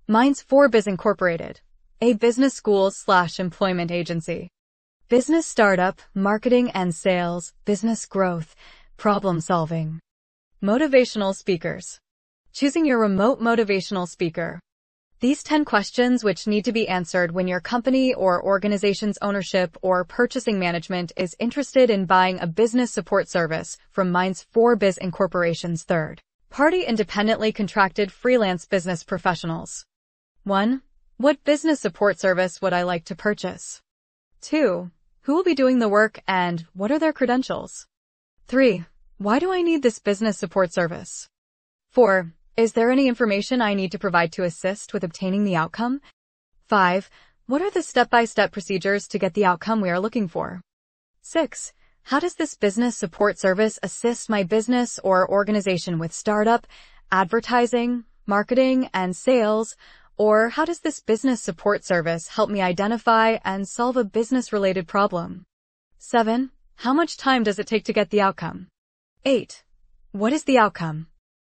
Minds 4Biz Incorporated, a business school/employment agency. Business startup, marketing and sales, business growth, problem solving. Motivational speakers. Choosing your remote motivational speaker. These 10 questions which need to be answered when your company or organization's ownership or purchasing management is interested in buying a business support service from Minds 4Biz Incorporation's third-party independently contracted freelance business professionals. 1. What business support service would I like to purchase? 2. Who will be doing the work and what are their credentials? 3. Why do I need this business support service? 4. Is there any information I need to provide to assist with obtaining the outcome? 5. What are the step-by-step procedures to get the outcome we are looking for? 6. How does this business support service assist my business or organization with startup, advertising, marketing, and sales? Or how does this business support service help me identify and solve a business-related problem? 7. How much time does it take to get the outcome? 8. What is the outcome?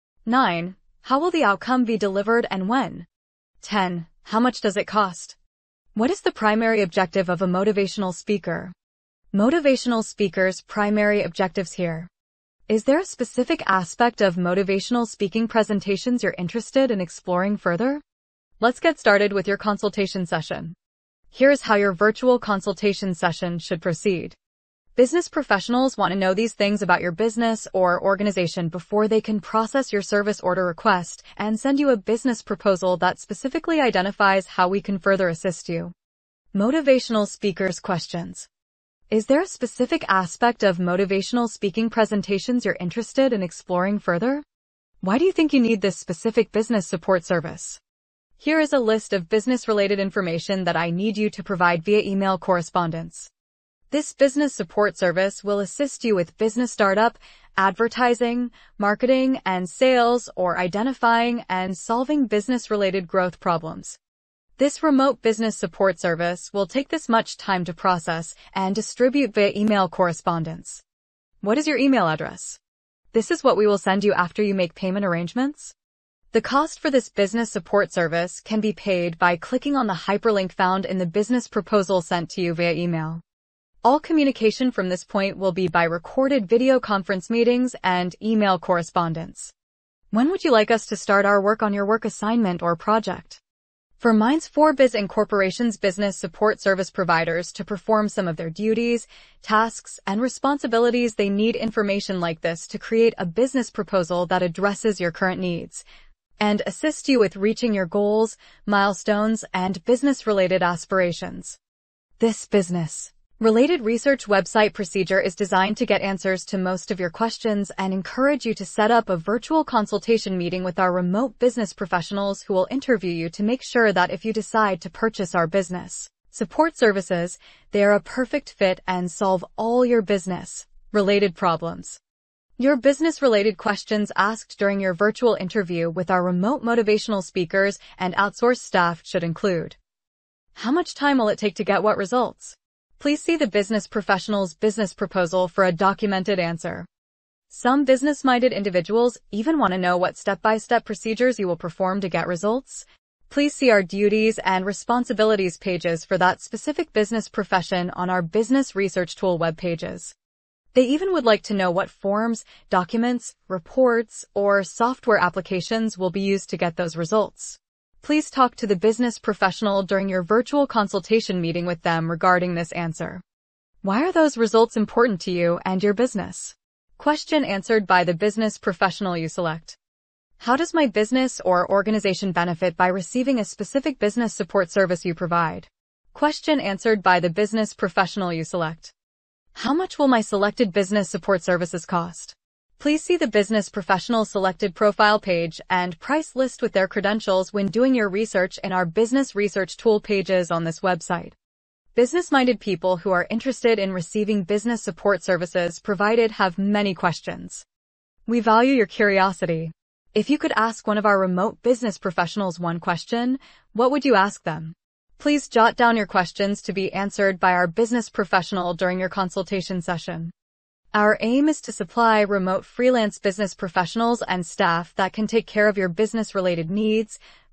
9. How will the outcome be delivered and when? 10. How much does it cost? What is the primary objective of a motivational speaker? Motivational speakers' primary objectives here. Is there a specific aspect of motivational speaking presentations you're interested in exploring further? Let's get started with your consultation session. Here's how your virtual consultation session should proceed. Business professionals want to know these things about your business or organization before they can process your service order request and send you a business proposal that specifically identifies how we can further assist you. Motivational speakers' questions. Is there a specific aspect of motivational speaking presentations you're interested in exploring further? Why do you think you need this specific business support service? Here is a list of business-related information that I need you to provide via email correspondence. This business support service will assist you with business startup, advertising, marketing, and sales, or identifying and solving business-related growth problems. This remote business support service will take this much time to process and distribute via email correspondence. What is your email address? This is what we will send you after you make payment arrangements. The cost for this business support service can be paid by clicking on the hyperlink found in the business proposal sent to you via email. All communication from this point will be by recorded video conference meetings and email correspondence. When would you like us to start our work on your work assignment or project? For Minds 4Biz Incorporation's business support service providers to perform some of their duties, tasks, and responsibilities, they need information like this to create a business proposal that addresses your current needs and assist you with reaching your goals, milestones, and business-related aspirations. This business-related research website procedure is designed to get answers to most of your questions and encourage you to set up a virtual consultation meeting with our remote business professionals who will interview you to make sure that if you decide to purchase our business support services, they are a perfect fit and solve all your business-related problems. Your business-related questions asked during your virtual interview with our remote motivational speakers and outsourced staff should include: how much time will it take to get what results? Please see the business professional's business proposal for a documented answer. Some business-minded individuals even want to know what step-by-step procedures you will perform to get results. Please see our duties and responsibilities pages for that specific business profession on our Business Research Tool web pages. They even would like to know what forms, documents, reports, or software applications will be used to get those results. Please talk to the business professional during your virtual consultation meeting with them regarding this answer. Why are those results important to you and your business? Question answered by the business professional you select. How does my business or organization benefit by receiving a specific business support service you provide? Question answered by the business professional you select. How much will my selected business support services cost? Please see the business professional selected profile page and price list with their credentials when doing your research in our Business Research Tool pages on this website. Business-minded people who are interested in receiving business support services provided have many questions. We value your curiosity. If you could ask one of our remote business professionals one question, what would you ask them? Please jot down your questions to be answered by our business professional during your consultation session. Our aim is to supply remote freelance business professionals and staff that can take care of your business-related needs,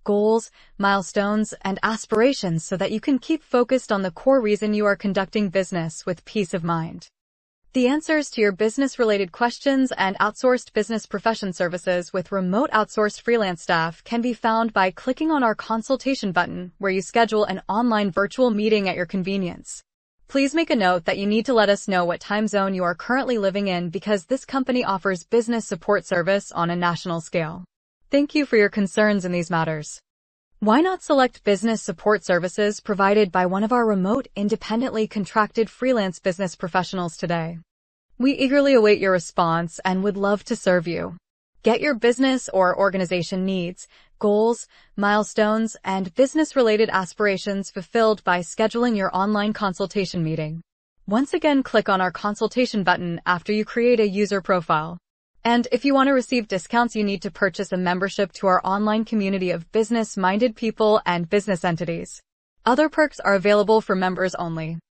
goals, milestones, and aspirations so that you can keep focused on the core reason you are conducting business with peace of mind. The answers to your business-related questions and outsourced business profession services with remote outsourced freelance staff can be found by clicking on our consultation button, where you schedule an online virtual meeting at your convenience. Please make a note that you need to let us know what time zone you are currently living in, because this company offers business support service on a national scale. Thank you for your concerns in these matters. Why not select business support services provided by one of our remote, independently contracted freelance business professionals today? We eagerly await your response and would love to serve you. Get your business or organization needs, goals, milestones, and business-related aspirations fulfilled by scheduling your online consultation meeting. Once again, click on our consultation button after you create a user profile. And if you want to receive discounts, you need to purchase a membership to our online community of business-minded people and business entities. Other perks are available for members only.